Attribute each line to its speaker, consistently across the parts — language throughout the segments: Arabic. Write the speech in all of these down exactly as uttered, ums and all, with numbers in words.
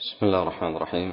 Speaker 1: بسم الله الرحمن الرحيم.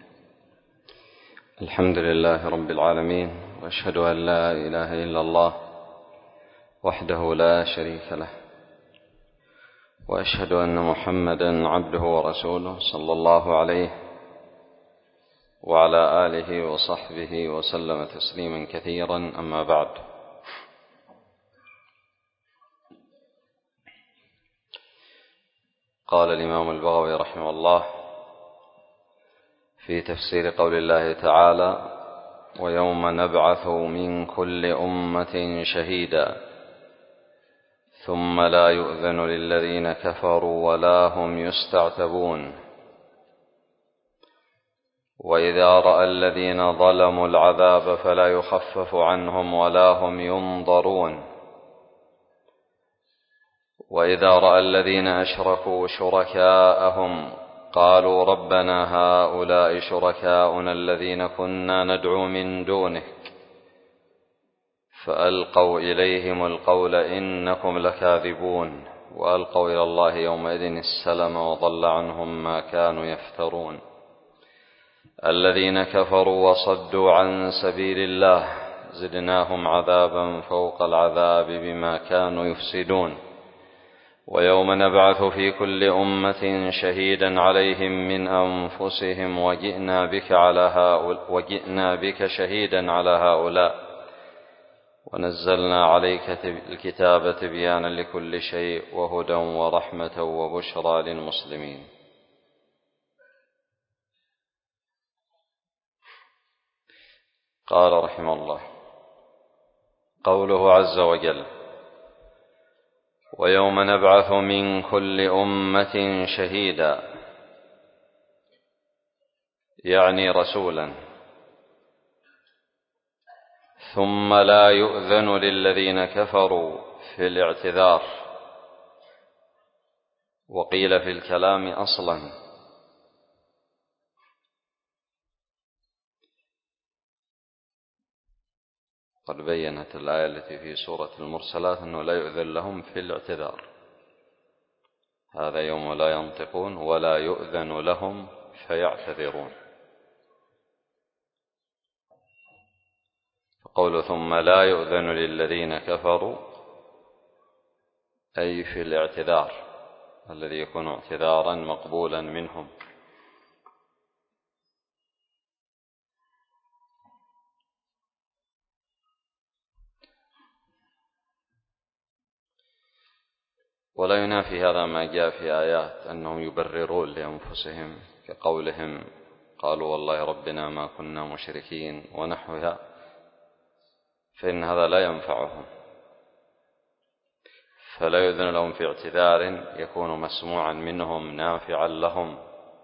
Speaker 1: الحمد لله رب العالمين، وأشهد أن لا إله إلا الله وحده لا شريك له، وأشهد أن محمدا عبده ورسوله صلى الله عليه وعلى آله وصحبه وسلم تسليما كثيرا. أما بعد، قال الإمام البغوي رحمه الله في تفسير قول الله تعالى: ويوم نبعث من كل أمة شهيدا ثم لا يؤذن للذين كفروا ولا هم يستعتبون وإذا رأى الذين ظلموا العذاب فلا يخفف عنهم ولا هم ينظرون وإذا رأى الذين أشركوا شركاءهم قالوا ربنا هؤلاء شركاؤنا الذين كنا ندعو من دونك فألقوا إليهم القول إنكم لكاذبون وألقوا إلى الله يومئذ السلم وضل عنهم ما كانوا يفترون. الذين كفروا وصدوا عن سبيل الله زدناهم عذابا فوق العذاب بما كانوا يفسدون. ويوم نبعث في كل أمة شهيدا عليهم من أنفسهم وجئنا بك, على هؤلاء وجئنا بك شهيدا على هؤلاء ونزلنا عليك الكتاب تبيانا لكل شيء وهدى ورحمة وبشرى للمسلمين. قال رحمه الله: قوله عز وجل: ويوم نبعث من كل أمة شهيدا، يعني رسولا، ثم لا يؤذن للذين كفروا في الاعتذار. وقيل في الكلام أصلا، قد بينت الآية التي في سورة المرسلات أنه لا يؤذن لهم في الاعتذار، هذا يوم لا ينطقون ولا يؤذن لهم فيعتذرون. قوله ثم لا يؤذن للذين كفروا أي في الاعتذار الذي يكون اعتذارا مقبولا منهم. ولا ينافي هذا ما جاء في آيات أنهم يبررون لأنفسهم كقولهم قالوا والله ربنا ما كنا مشركين ونحوها، فإن هذا لا ينفعهم، فلا يؤذن لهم في اعتذار يكون مسموعا منهم نافعا لهم.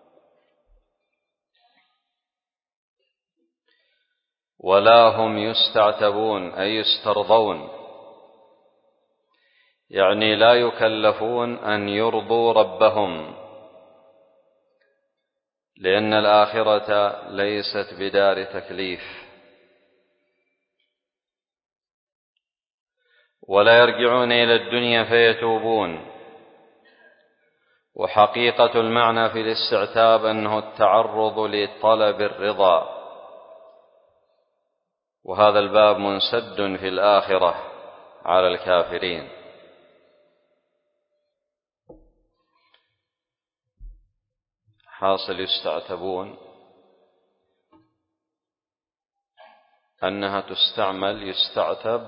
Speaker 1: ولا هم يستعتبون أي يسترضون، يعني لا يكلفون أن يرضوا ربهم، لأن الآخرة ليست بدار تكليف. ولا يرجعون إلى الدنيا فيتوبون. وحقيقة المعنى في الاستعتاب أنه التعرض لطلب الرضا، وهذا الباب منسد في الآخرة على الكافرين. حاصل يستعتبون أنها تستعمل يستعتب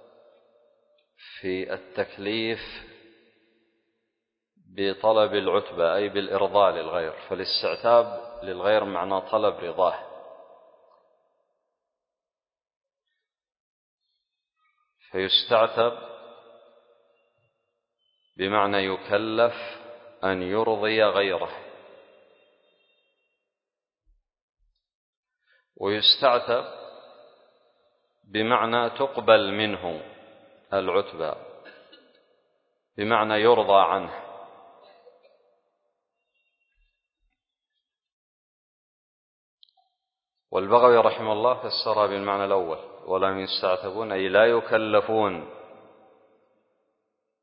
Speaker 1: في التكليف بطلب العتبة أي بالإرضاء للغير، فالاستعتاب للغير معنى طلب رضاه، فيستعتب بمعنى يكلف أن يرضي غيره، ويستعتب بمعنى تقبل منه العتبى بمعنى يرضى عنه. والبغوي رحمه الله فسرها بالمعنى الأول: ولم يستعتبون أي لا يكلفون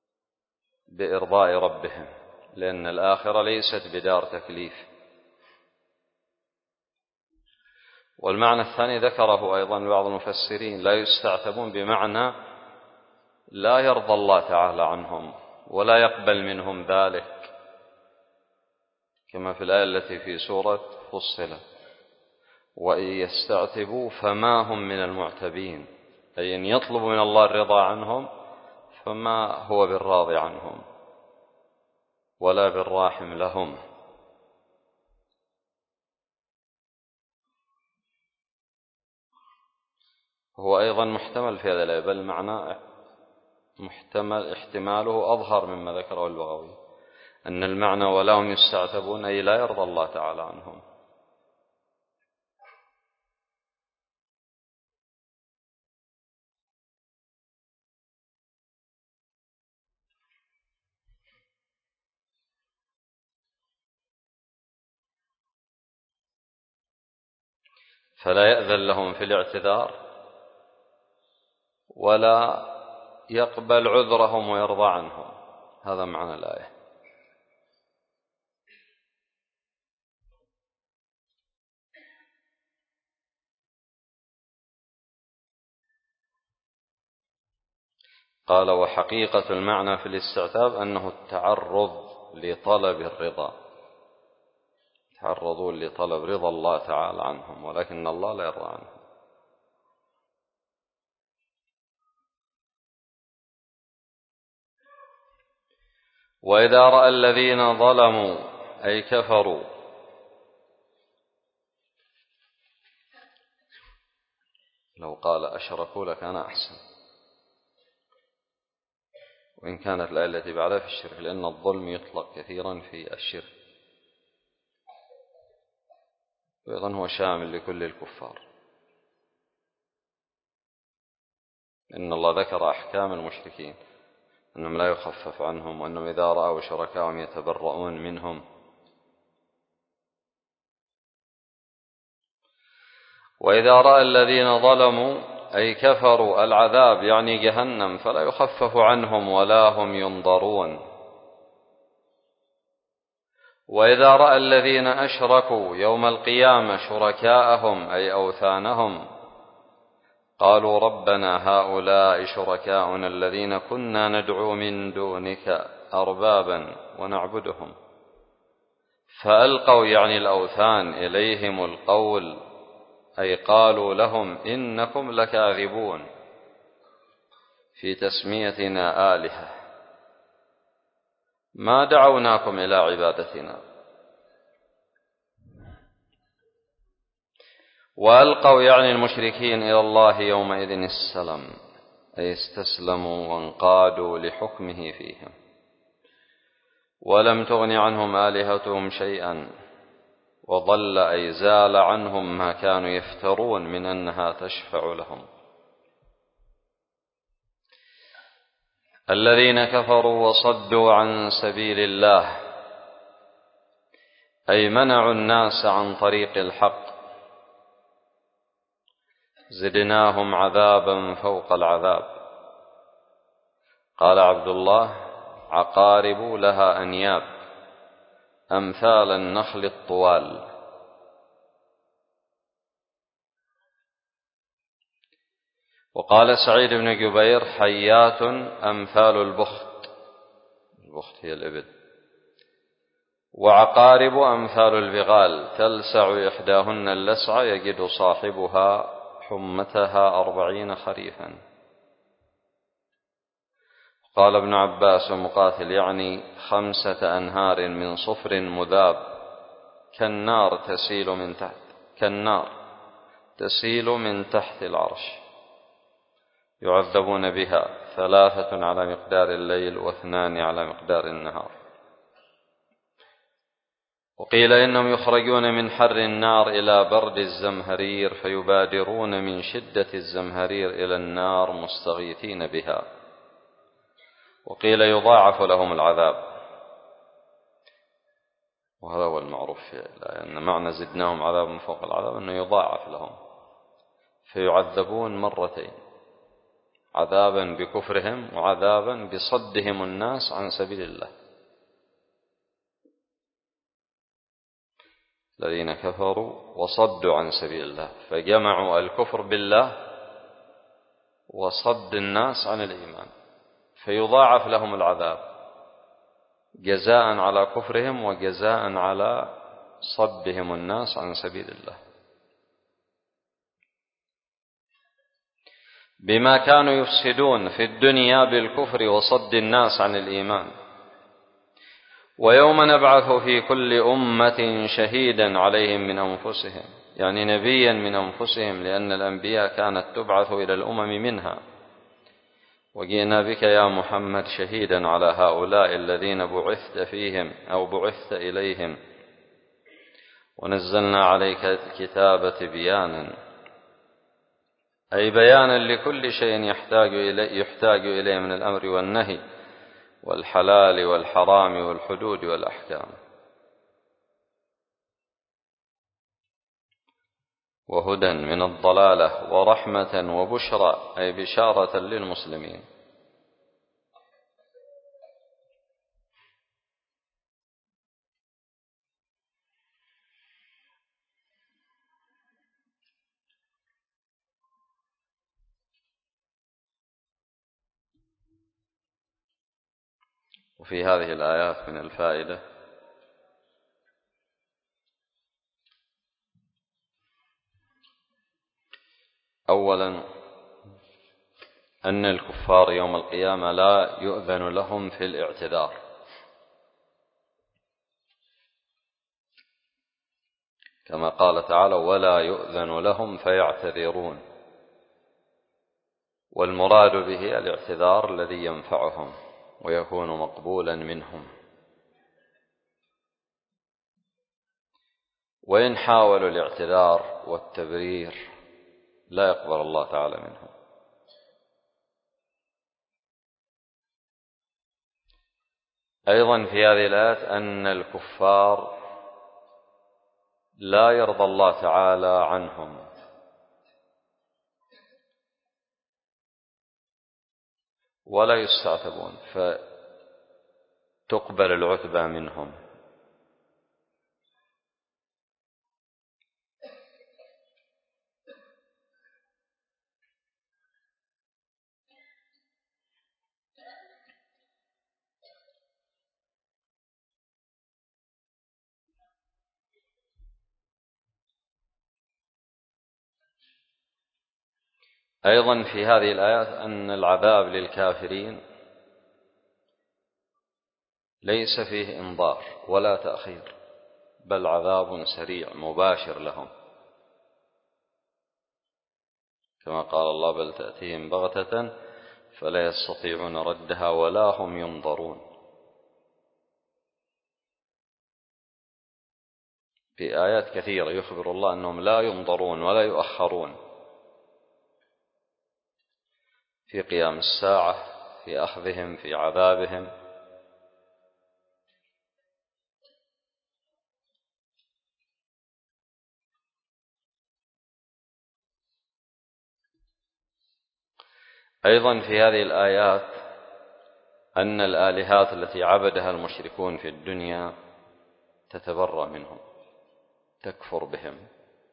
Speaker 1: بإرضاء ربهم، لأن الآخرة ليست بدار تكليف، والمعنى الثاني ذكره أيضا بعض المفسرين: لا يستعتبون بمعنى لا يرضى الله تعالى عنهم ولا يقبل منهم ذلك، كما في الآية التي في سورة فصلت: وإن يستعتبوا فما هم من المعتبين، أي أن يطلبوا من الله الرضا عنهم فما هو بالراضي عنهم ولا بالراحم لهم. هو أيضا محتمل في هذا الآية، بل معنى محتمل احتماله أظهر مما ذكره البغوي، أن المعنى ولا هم يستعتبون أي لا يرضى الله تعالى عنهم. فلا يأذن لهم في الاعتذار ولا يقبل عذرهم ويرضى عنهم، هذا معنى الآية. قال: وحقيقة المعنى في الاستعتاب أنه التعرض لطلب الرضا، تعرضون لطلب رضا الله تعالى عنهم، ولكن الله لا يرضى عنهم. وإذا رأى الذين ظلموا أي كفروا لو قال أشركوا لكان أحسن، وإن كانت الآية التي بعدها في الشرك، لأن الظلم يطلق كثيرا في الشرك، وأيضا هو شامل لكل الكفار، إن الله ذكر أحكام المشركين أنهم لا يخفف عنهم، وأنهم إذا رأوا شركاهم يتبرؤون منهم. وإذا رأى الذين ظلموا أي كفروا العذاب يعني جهنم فلا يخفف عنهم ولا هم ينظرون. وإذا رأى الذين أشركوا يوم القيامة شركاءهم أي أوثانهم قالوا ربنا هؤلاء شركاؤنا الذين كنا ندعو من دونك أربابا ونعبدهم، فألقوا يعني الأوثان إليهم القول أي قالوا لهم إنكم لكاذبون في تسميتنا آلهة ما دعوناكم إلى عبادتنا. وألقوا يعني المشركين إلى الله يومئذ السلام أي استسلموا وانقادوا لحكمه فيهم، ولم تغن عنهم آلهتهم شيئا، وضل أي زال عنهم ما كانوا يفترون من أنها تشفع لهم. الذين كفروا وصدوا عن سبيل الله أي منعوا الناس عن طريق الحق زدناهم عذابا فوق العذاب. قال عبد الله: عقارب لها أنياب أمثال النخل الطوال. وقال سعيد بن جبير: حيات أمثال البخت، البخت هي الإبل. وعقارب أمثال البغال تلسع إحداهن اللسع يجد صاحبها حمتها أربعين خريفا. قال ابن عباس ومقاتل: يعني خمسة أنهار من صفر مذاب كالنار تسيل من تحت كالنار تسيل من تحت العرش، يعذبون بها ثلاثة على مقدار الليل واثنان على مقدار النهار. وقيل إنهم يخرجون من حر النار إلى برد الزمهرير فيبادرون من شدة الزمهرير إلى النار مستغيثين بها. وقيل يضاعف لهم العذاب، وهذا هو المعروف في الآية أن معنى زدناهم عذابا فوق العذاب أنه يضاعف لهم، فيعذبون مرتين: عذابا بكفرهم وعذابا بصدهم الناس عن سبيل الله. الذين كفروا وصدوا عن سبيل الله، فجمعوا الكفر بالله وصد الناس عن الإيمان، فيضاعف لهم العذاب جزاء على كفرهم وجزاء على صدهم الناس عن سبيل الله، بما كانوا يفسدون في الدنيا بالكفر وصد الناس عن الإيمان. ويوم نبعث في كل أمة شهيدا عليهم من أنفسهم، يعني نبيا من أنفسهم، لأن الأنبياء كانت تبعث إلى الأمم منها. وجئنا بك يا محمد شهيدا على هؤلاء الذين بعثت فيهم أو بعثت إليهم، ونزلنا عليك الكتاب تبيانا، أي بيانا لكل شيء يحتاج إليه, يحتاج إليه من الأمر والنهي والحلال والحرام والحدود والأحكام، وهدى من الضلالة ورحمة وبشرى، أي بشارة للمسلمين. وفي هذه الآيات من الفائدة أولا أن الكفار يوم القيامة لا يؤذن لهم في الاعتذار، كما قال تعالى: ولا يؤذن لهم فيعتذرون، والمراد به الاعتذار الذي ينفعهم ويكون مقبولا منهم، وإن حاولوا الاعتذار والتبرير لا يقبل الله تعالى منهم. أيضا في هذه الآيات أن الكفار لا يرضى الله تعالى عنهم، ولا يستعتبون فتقبل العتبى منهم. أيضا في هذه الآيات أن العذاب للكافرين ليس فيه إنظار ولا تأخير، بل عذاب سريع مباشر لهم، كما قال الله: بل تأتيهم بغتة فلا يستطيعون ردها ولا هم ينظرون. في آيات كثيرة يخبر الله أنهم لا ينظرون ولا يؤخرون في قيام الساعة، في أخذهم، في عذابهم. أيضا في هذه الآيات أن الآلهات التي عبدها المشركون في الدنيا تتبرأ منهم، تكفر بهم،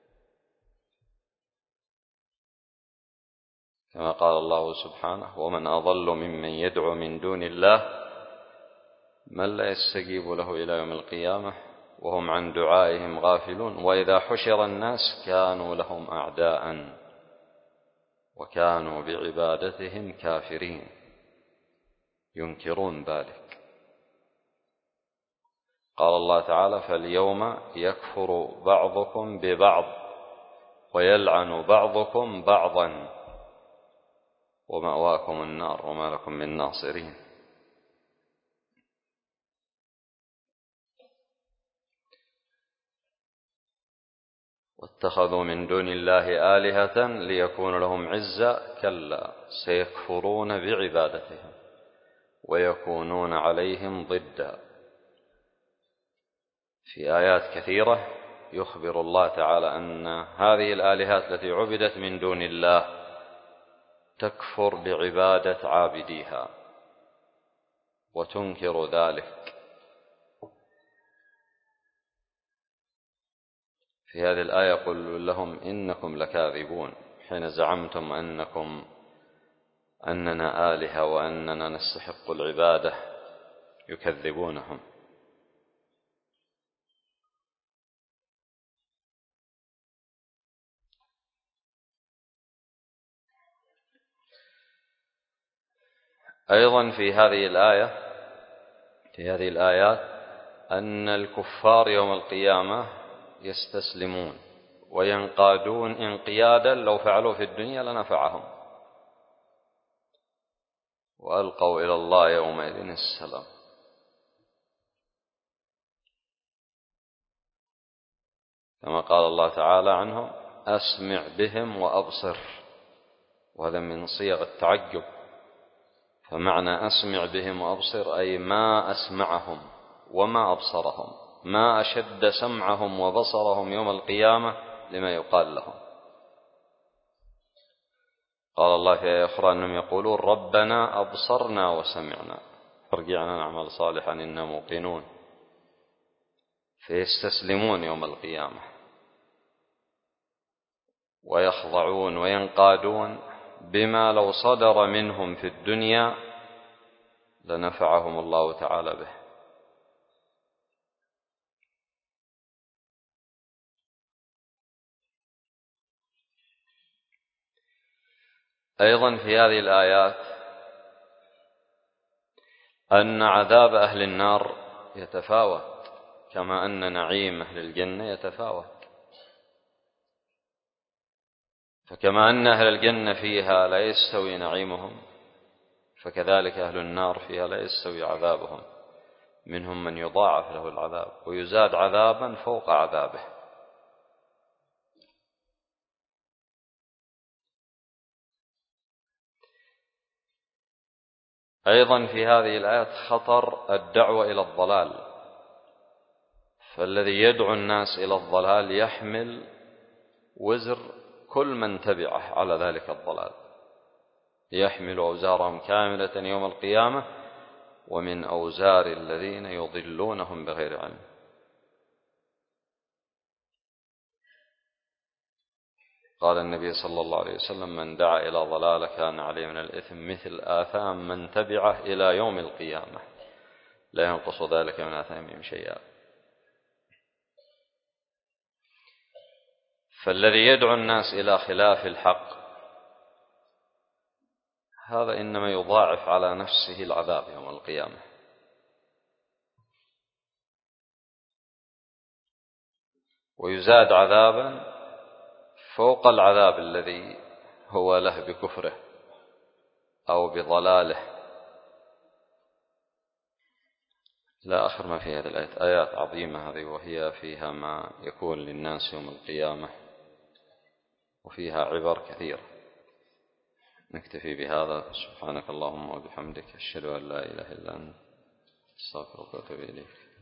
Speaker 1: كما قال الله سبحانه: ومن أضل ممن يدعو من دون الله من لا يستجيب له إلى يوم القيامة وهم عن دعائهم غافلون، وإذا حشر الناس كانوا لهم أعداء وكانوا بعبادتهم كافرين، ينكرون ذلك. قال الله تعالى: فاليوم يكفر بعضكم ببعض ويلعن بعضكم بعضا ومأواكم النار وما لكم من ناصرين. واتخذوا من دون الله آلهة ليكون لهم عزا، كلا سيكفرون بعبادتهم ويكونون عليهم ضدا. في آيات كثيرة يخبر الله تعالى أن هذه الآلهات التي عبدت من دون الله تكفر بعبادة عابديها وتنكر ذلك. في هذه الآية يقول لهم إنكم لكاذبون حين زعمتم أنكم أننا آلهة وأننا نستحق العبادة، يكذبونهم. أيضا في هذه الآية في هذه الآيات أن الكفار يوم القيامة يستسلمون وينقادون انقيادا لو فعلوا في الدنيا لنفعهم، وألقوا إلى الله يومئذ السلام. كما قال الله تعالى عنهم: أسمع بهم وأبصر، وهذا من صيغ التعجب. فمعنى أسمع بهم وأبصر أي ما أسمعهم وما أبصرهم، ما أشد سمعهم وبصرهم يوم القيامة لما يقال لهم. قال الله في آية أخرى أنهم يقولون: ربنا أبصرنا وسمعنا فارجعنا نعمل صالحا إنا موقنون. فيستسلمون يوم القيامة ويخضعون وينقادون بما لو صدر منهم في الدنيا لنفعهم الله تعالى به. أيضا في هذه الآيات أن عذاب أهل النار يتفاوت كما أن نعيم أهل الجنة يتفاوت. فكما أن أهل الجنة فيها لا يستوي نعيمهم، فكذلك أهل النار فيها لا يستوي عذابهم. منهم من يضاعف له العذاب ويزاد عذابا فوق عذابه. أيضا في هذه الآيات خطر الدعوة إلى الضلال، فالذي يدعو الناس إلى الضلال يحمل وزر كل من تبعه على ذلك الضلال، يحمل أوزارهم كاملة يوم القيامة ومن أوزار الذين يضلونهم بغير علم. قال النبي صلى الله عليه وسلم: من دعا إلى ضلال كان عليه من الإثم مثل آثام من تبعه إلى يوم القيامة لا ينقص ذلك من آثامهم شيئا. فالذي يدعو الناس إلى خلاف الحق هذا إنما يضاعف على نفسه العذاب يوم القيامة. ويزاد عذابا فوق العذاب الذي هو له بكفره أو بضلاله. لا آخر ما في هذه الآيات. آيات عظيمة هذه، وهي فيها ما يكون للناس يوم القيامة وفيها عبر كثيرة. نكتفي بهذا. سبحانك اللهم وبحمدك، أشهد أن لا إله إلا أنت، أستغفرك وأتوب إليك.